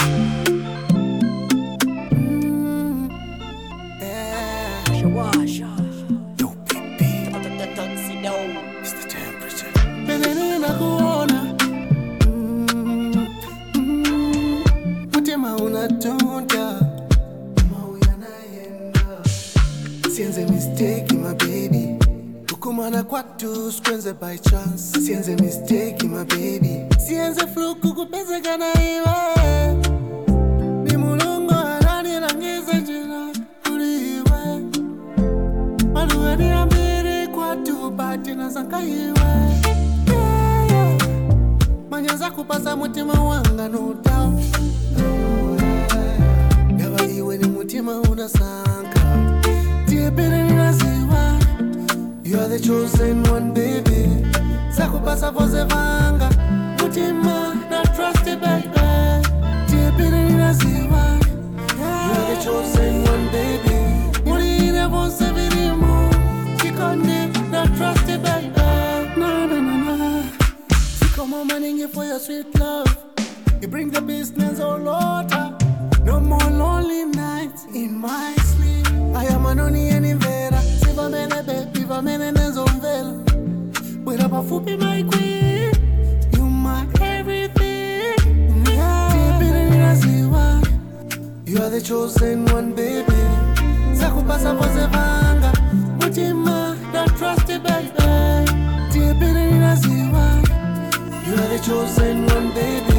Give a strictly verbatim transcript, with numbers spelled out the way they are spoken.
Mm, yeah. Shawasha. Yo, baby, Tuxedo. it's the temperature. Baby, nakuona. Mm, mm, mutima unatonda. Mau yanaenda. Sienze mistake, my baby. Kukumana kwatu skwenze by chance. Sienze mistake, my baby. Sienze fluku kupezeka na iwe. Ni mulungu ananirangiza jina uliwe. Maluwe ambiri kwatu bati na zankahiwe. Yeah, yeah. Manyaza kupasa mutima wanga no doubt. Oh, yeah. Yaba iwe ni mutima unasanka. Tiepere ninaziwa. You are the chosen one, baby. Sakupasa pose vanga. Mutima na trusted baby. Tiepere ninaziwa. You are the chosen one, baby. Murine vonse virimu. Chikonde na trusted baby. Na na na na. Sikomo maningi for your sweet love. You bring the business all over. No more lonely nights in my sleep. I am anoni and invera. Siva mene baby, va mene nenzomvela. Wera bafupi my queen. You my everything. Yeah. You are the chosen one, baby. Sakupasa pose vanga. Mutima na trusted baby. You are the chosen one, baby.